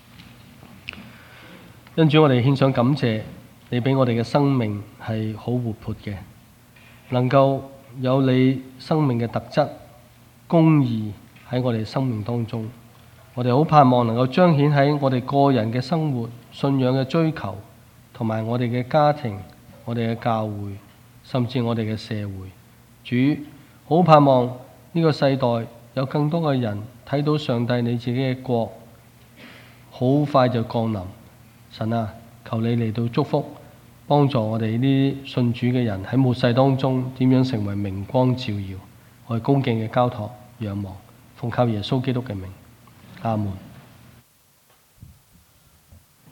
因主，我哋獻上感謝，你俾我哋嘅生命係好活潑嘅，能夠有你生命嘅特質、公義喺我哋生命當中。我哋好盼望能夠彰顯喺我哋個人嘅生活、信仰嘅追求，同埋我哋嘅家庭、我哋嘅教會，甚至我哋嘅社會。主，好盼望呢個世代有更多嘅人睇到上帝你自己嘅國好快就降臨。神啊，求你嚟到祝福，幫助我哋呢啲信主嘅人喺末世當中點樣成為明光照耀。我哋恭敬嘅交託仰望，奉靠耶穌基督嘅名，阿門。